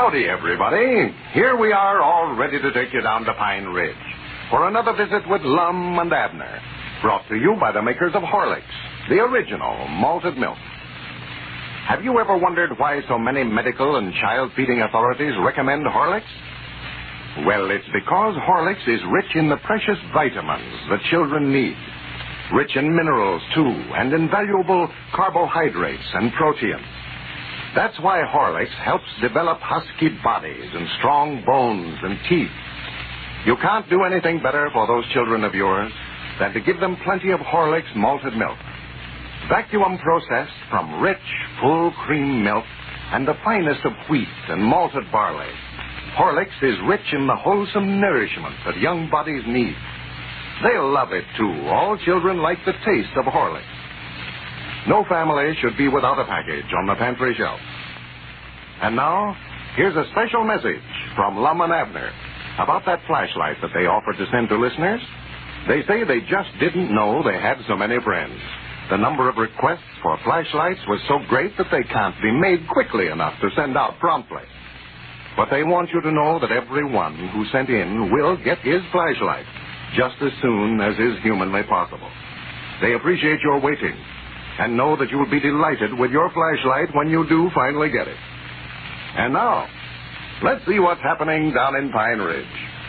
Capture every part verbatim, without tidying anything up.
Howdy, everybody. Here we are, all ready to take you down to Pine Ridge for another visit with Lum and Abner, brought to you by the makers of Horlicks, the original malted milk. Have you ever wondered why so many medical and child-feeding authorities recommend Horlicks? Well, it's because Horlicks is rich in the precious vitamins that children need. Rich in minerals, too, and invaluable carbohydrates and proteins. That's why Horlicks helps develop husky bodies and strong bones and teeth. You can't do anything better for those children of yours than to give them plenty of Horlicks malted milk. Vacuum processed from rich, full cream milk and the finest of wheat and malted barley. Horlicks is rich in the wholesome nourishment that young bodies need. They'll love it, too. All children like the taste of Horlicks. No family should be without a package on the pantry shelf. And now, here's a special message from Lum and Abner about that flashlight that they offered to send to listeners. They say they just didn't know they had so many friends. The number of requests for flashlights was so great that they can't be made quickly enough to send out promptly. But they want you to know that everyone who sent in will get his flashlight just as soon as is humanly possible. They appreciate your waiting and know that you will be delighted with your flashlight when you do finally get it. And now, let's see what's happening down in Pine Ridge.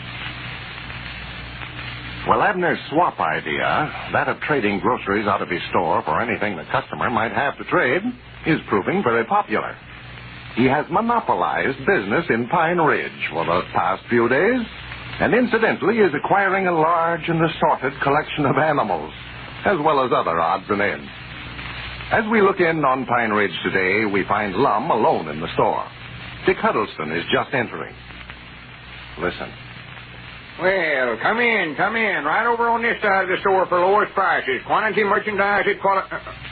Well, Abner's swap idea, that of trading groceries out of his store for anything the customer might have to trade, is proving very popular. He has monopolized business in Pine Ridge for the past few days, and incidentally is acquiring a large and assorted collection of animals, as well as other odds and ends. As we look in on Pine Ridge today, we find Lum alone in the store. Dick Huddleston is just entering. Listen. Well, come in, come in. Right over on this side of the store for lowest prices. Quantity merchandise at quality...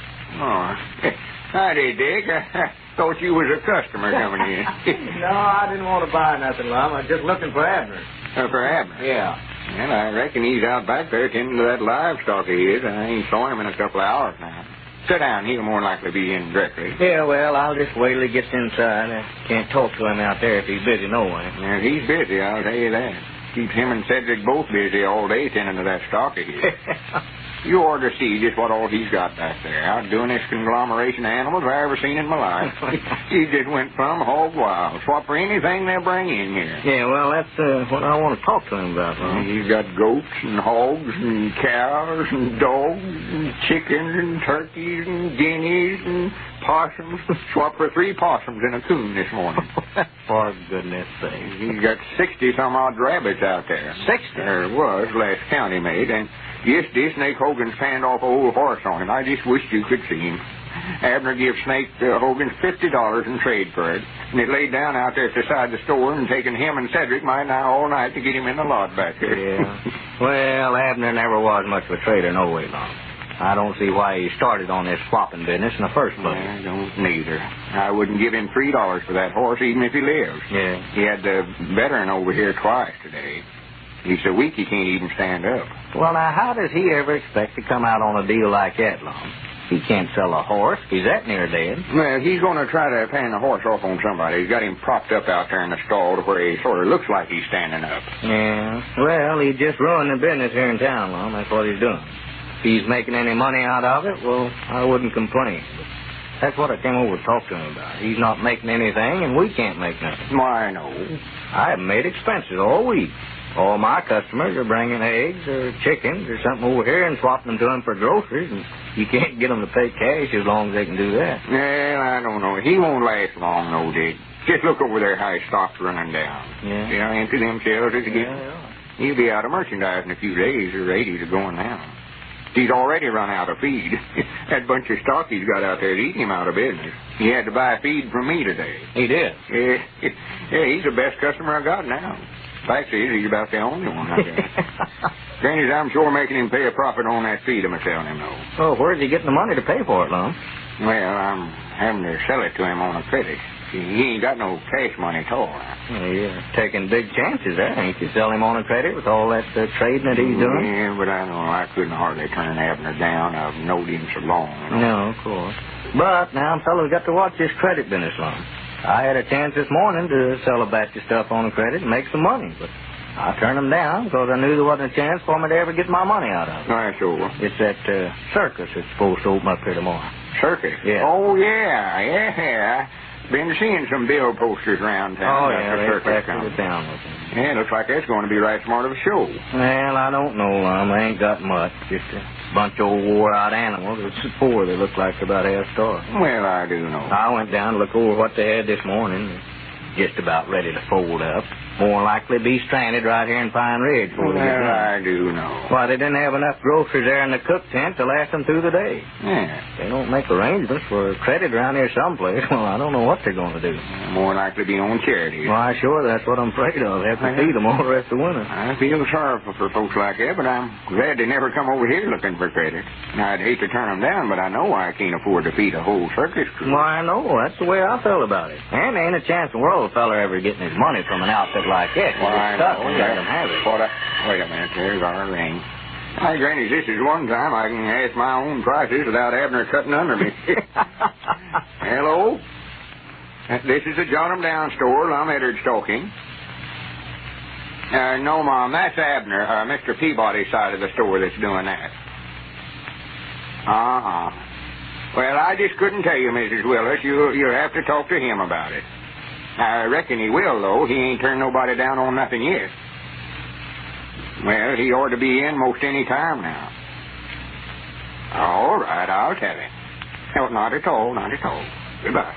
Oh, howdy, Dick. I thought you was a customer coming in. No, I didn't want to buy nothing, Lum. I was just looking for Abner. Uh, for Abner? Yeah. Well, I reckon he's out back there tending to that livestock of his. I ain't saw him in a couple of hours now. Sit down. He'll more likely be in directly. Yeah, well, I'll just wait till he gets inside. I can't talk to him out there if he's busy no way. Yeah, he's busy, I'll tell you that. Keeps him and Cedric both busy all day tending to that stock of his. You ought to see just what all he's got back there. Out doing this conglomeration of animals I ever seen in my life. He just went from hog wild. Swap for anything they'll bring in here. Yeah, well, that's uh, what I want to talk to him about, Lum. He's got goats and hogs and cows and dogs and chickens and turkeys and guineas and possums. Swap for three possums and a coon this morning. For goodness sake. He's got sixty-some-odd rabbits out there. Sixty? There was, last count he made, and yesterday Snake Hogan fanned off an old horse on him. I just wished you could see him. Abner gave Snake uh, Hogan fifty dollars in trade for it, and it laid down out there at the side of the store and taken him and Cedric my now all night to get him in the lot back there. Yeah. Well, Abner never was much of a trader, no way, Lum. I don't see why he started on this swapping business in the first place. I don't neither. I wouldn't give him three dollars for that horse, even if he lives. Yeah. He had the veteran over here twice today. He's so weak he can't even stand up. Well, now, how does he ever expect to come out on a deal like that, Lum? He can't sell a horse. He's that near dead. Well, he's going to try to pan the horse off on somebody. He's got him propped up out there in the stall to where he sort of looks like he's standing up. Yeah. Well, he just ruined the business here in town, Lum. That's what he's doing. If he's making any money out of it, well, I wouldn't complain. But that's what I came over to talk to him about. He's not making anything, and we can't make nothing. Why, no. I haven't made expenses all week. All my customers are bringing eggs or chickens or something over here and swapping them to them for groceries, and you can't get them to pay cash as long as they can do that. Well, I don't know. He won't last long, no, Dick. Just look over there how his stock's running down. Yeah. See how empty them shelves is again? Yeah. He'll be out of merchandise in a few days. The eighties are going down. He's already run out of feed. That bunch of stock he's got out there is eating him out of business. He had to buy feed from me today. He did? Yeah, yeah, he's the best customer I got now. Fact is, he's about the only one I got. Granny's, I'm sure making him pay a profit on that feed I'm selling him, though. Oh, where's he getting the money to pay for it, Lum? Well, I'm having to sell it to him on a credit. He ain't got no cash money at all. Well, you're taking big chances there, ain't you? Sell him on a credit with all that uh, trading that he's doing? Yeah, but I don't know. I couldn't hardly turn Abner down. I've known him so long. You know? No, of course. But now, fellas got to watch this credit business, Lum. I had a chance this morning to sell a batch of stuff on a credit and make some money, but I turned them down because I knew there wasn't a chance for me to ever get my money out of it. That's all. It's that uh, circus that's supposed to open up here tomorrow. Circus? Yeah. Oh, yeah, yeah. Been seeing some bill posters around town. Oh, about yeah, the they're circus packing coming. it down with them. Yeah, looks like that's going to be right smart of a show. Well, I don't know, Lum. I ain't got much. Just a bunch of old wore-out animals. It's poor. They look like they're about half starved. Well, I do know. I went down to look over what they had this morning. Just about ready to fold up. More likely be stranded right here in Pine Ridge. Well, I do know. Why, they didn't have enough groceries there in the cook tent to last them through the day. Yeah. They don't make arrangements for credit around here someplace. Well, I don't know what they're going to do. More likely be on charity. Why, sure, that's what I'm afraid of. Have to feed them all the rest of the winter. I feel sorrowful for folks like that, but I'm glad they never come over here looking for credit. I'd hate to turn them down, but I know I can't afford to feed a whole circus crew. Why, I know. That's the way I felt about it. And there ain't a chance in the world a feller ever getting his money from an outfit like that. Why, I Stuck know. and let him have it. What I, wait a minute. There's our ring. Hi, Granny, this is one time I can ask my own prices without Abner cutting under me. Hello? This is the John 'em Down store. I'm Eddard talking. Uh, no, Mom, that's Abner, uh, Mister Peabody's side of the store that's doing that. Uh-huh. Well, I just couldn't tell you, Missus Willis. You, you'll have to talk to him about it. I reckon he will, though. He ain't turned nobody down on nothing yet. Well, he ought to be in most any time now. All right, I'll tell him. No, not at all, not at all. Goodbye.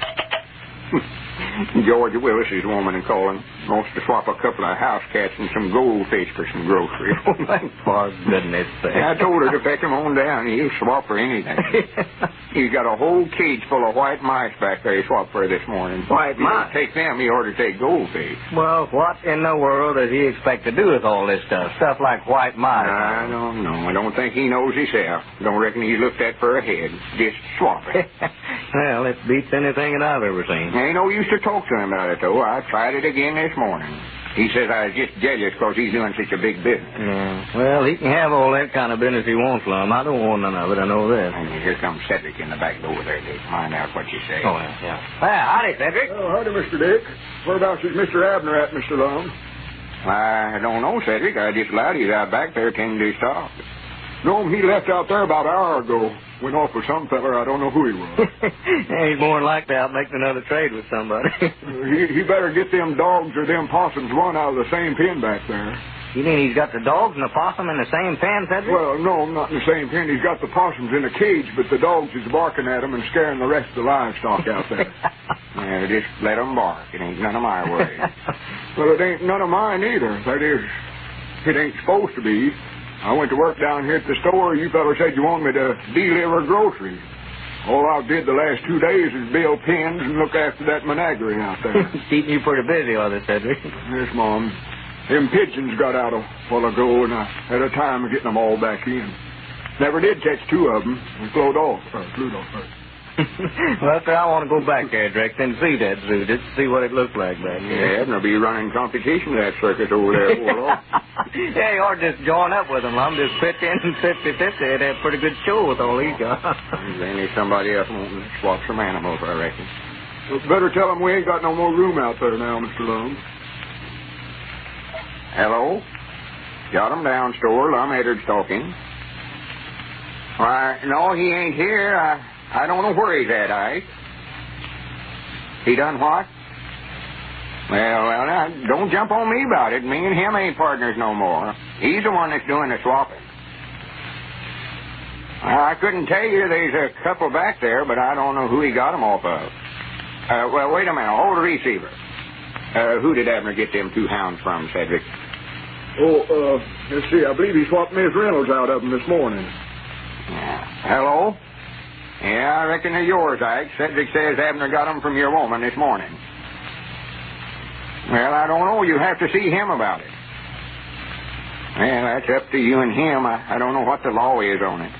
Georgia Willis's woman and calling wants to swap a couple of house cats and some goldfish for some groceries. For goodness sake. I told her to fetch him on down. He'll swap for anything. He's got a whole cage full of white mice back there he swapped for this morning. White mice? Take them, he ought to take goldfish. Well, what in the world does he expect to do with all this stuff? Stuff like white mice. I don't know. I don't think he knows himself. Don't reckon he's looked at for a head. Just swap it. Well, it beats anything that I've ever seen. Ain't no use to talk to him about it, though. I tried it again this morning. He says I was just jealous because he's doing such a big business. Yeah. Well, he can have all that kind of business he wants, Lum. I don't want none of it. I know that. And here comes Cedric in the back door there, Dick. Find out what you say. Oh, yeah. yeah. Well, howdy, Cedric. Oh, howdy, Mister Dick. Whereabouts is Mister Abner at, Mister Lum? I don't know, Cedric. I just allowed he's out back there tending to his stock. No, he left out there about an hour ago. Went off with some feller. I don't know who he was. He's more than likely out making another trade with somebody. he, he better get them dogs or them possums one out of the same pen back there. You mean he's got the dogs and the possum in the same pen, Cedric? Well, no, not in the same pen. He's got the possums in a cage, but the dogs is barking at them and scaring the rest of the livestock out there. Yeah, just let them bark. It ain't none of my worries. Well, it ain't none of mine either. That is, it ain't supposed to be. I went to work down here at the store. You fellows said you wanted me to deliver groceries. All I did the last two days is build pens and look after that menagerie out there. Keeping you pretty busy, all this, Cedric. Yes, Mom. Them pigeons got out a while ago, and I had a time of getting them all back in. Never did catch two of them. And flew off. Uh, flew off first. Well, sir, I want to go back there, Drake, and see that zoo, just to see what it looks like back there. Yeah, Abner'll be running competition with that circus over there. Yeah, or just join up with him. I'm just pitch in fifty-fifty. It'd have a pretty good show with all he's got. Then there's somebody else wanting to swap some animals, I reckon. Well, better tell him we ain't got no more room out there now, Mister Lum. Hello? Got 'em down store. I'm Eddard talking. Why, no, he ain't here. I... I don't know where he's at, Ike. He done what? Well, well, now, don't jump on me about it. Me and him ain't partners no more. He's the one that's doing the swapping. I couldn't tell you there's a couple back there, but I don't know who he got them off of. Uh, well, wait a minute. Hold the receiver. Uh, who did Abner get them two hounds from, Cedric? Oh, uh, let's see. I believe he swapped Miss Reynolds out of them this morning. Yeah. Hello? Yeah, I reckon they're yours, Ike. Cedric says Abner got them from your woman this morning. Well, I don't know. You have to see him about it. Well, that's up to you and him. I, I don't know what the law is on it.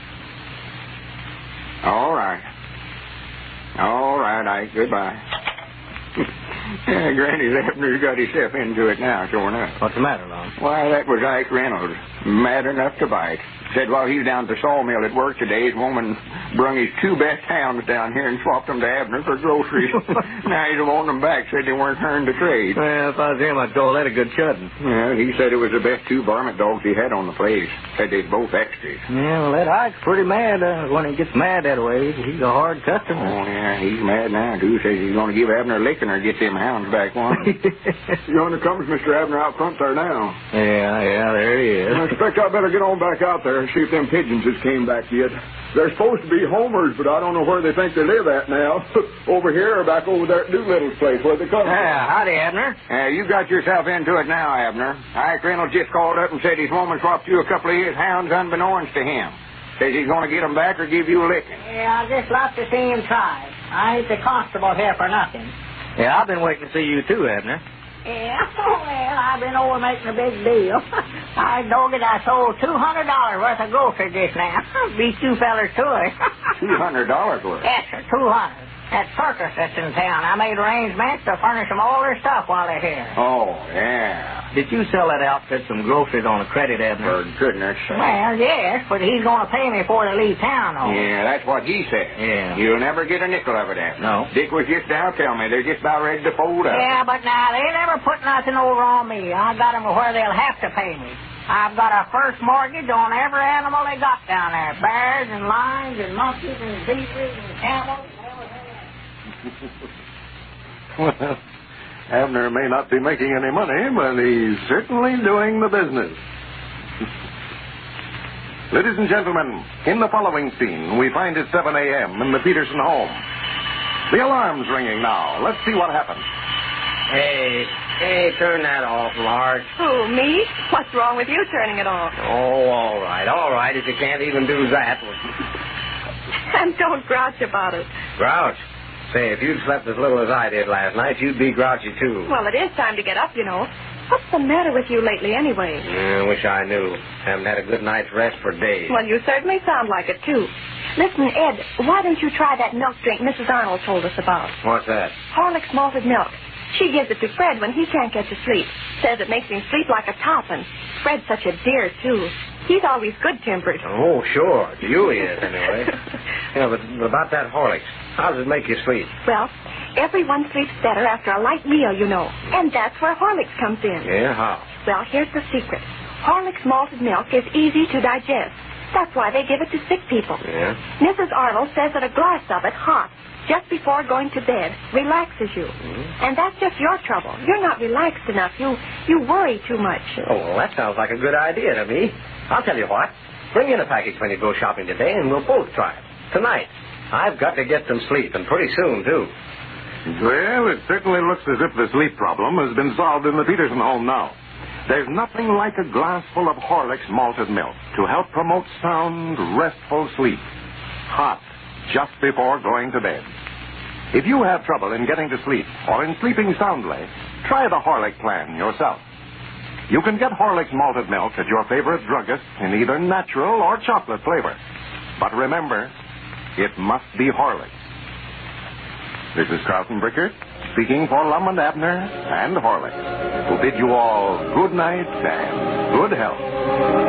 All right. All right, Ike. Goodbye. Yeah, Granny's Abner's got himself into it now, sure enough. What's the matter, Lum? Why, that was Ike Reynolds. Mad enough to bite. Said while he was down at the sawmill at work today, his woman brung his two best hounds down here and swapped them to Abner for groceries. Now he's wanting them back. Said they weren't hern to trade. Well, if I was him, I'd call that a good chudding. Yeah, he said it was the best two varmint dogs he had on the place. Said they'd both extras. Yeah, well, that Ike's pretty mad. Uh, when he gets mad that way, he's a hard customer. Oh, yeah, he's mad now, too. Says he's going to give Abner a licking or get them hounds back one. Yonder comes Mister Abner out front there now. Yeah, yeah, there he is. I expect I better get on back out there and see if them pigeons has came back yet. They're supposed to be homers, but I don't know where they think they live at now. Over here or back over there at Doolittle's place where they come from. Yeah, howdy, Abner. Uh, you got yourself into it now, Abner. Ike Reynolds just called up and said his woman swapped you a couple of his hounds unbeknownst to him. Says he's going to get them back or give you a licking. Yeah, I'd just like to see him try. I ain't the constable here for nothing. Yeah, I've been waiting to see you, too, Abner. Yeah, well, I've been over making a big deal. I dog it, I sold two hundred dollars worth of groceries just now. Beat you fellers to it. two hundred dollars worth? Yes, sir, two hundred dollars. That circus that's in town, I made arrangements to furnish them all their stuff while they're here. Oh, yeah. Did you sell that outfit some groceries on a credit, Abner? For goodness sake. Well, yes, but he's going to pay me before they leave town, though. Yeah, that's what he said. Yeah. You'll never get a nickel of it, Abner. No. Dick was just down tell me they're just about ready to fold up. Yeah, but now, they never put nothing over on me. I got them to where they'll have to pay me. I've got a first mortgage on every animal they got down there. Bears and lions and monkeys and zebras and camels and everything else. Well, Abner may not be making any money, but he's certainly doing the business. Ladies and gentlemen, in the following scene, we find it seven a.m. in the Peterson home. The alarm's ringing now. Let's see what happens. Hey, hey, turn that off, Marge. Who, me? What's wrong with you turning it off? Oh, all right, all right, if you can't even do that. And don't grouch about it. Grouch? Say, if you'd slept as little as I did last night, you'd be grouchy, too. Well, it is time to get up, you know. What's the matter with you lately, anyway? I wish I knew. Haven't had a good night's rest for days. Well, you certainly sound like it, too. Listen, Ed, why don't you try that milk drink Missus Arnold told us about? What's that? Horlicks malted milk. She gives it to Fred when he can't get to sleep. Says it makes him sleep like a top, and Fred's such a dear, too. He's always good-tempered. Oh, sure. You is, anyway. Yeah, but about that Horlicks, how does it make you sleep? Well, everyone sleeps better after a light meal, you know. And that's where Horlicks comes in. Yeah, how? Well, here's the secret. Horlicks malted milk is easy to digest. That's why they give it to sick people. Yeah? Missus Arnold says that a glass of it, hot, just before going to bed, relaxes you. Mm-hmm. And that's just your trouble. You're not relaxed enough. You you worry too much. Oh, well, that sounds like a good idea to me. I'll tell you what. Bring in a package when you go shopping today, and we'll both try it. Tonight. I've got to get some sleep, and pretty soon, too. Well, it certainly looks as if the sleep problem has been solved in the Peterson home now. There's nothing like a glass full of Horlicks malted milk to help promote sound, restful sleep. Hot, just before going to bed. If you have trouble in getting to sleep or in sleeping soundly, try the Horlick plan yourself. You can get Horlicks malted milk at your favorite druggist in either natural or chocolate flavor. But remember, it must be Horlicks. This is Carlton Brickert, speaking for Lum and Abner and Horlicks, who bid you all good night and good health.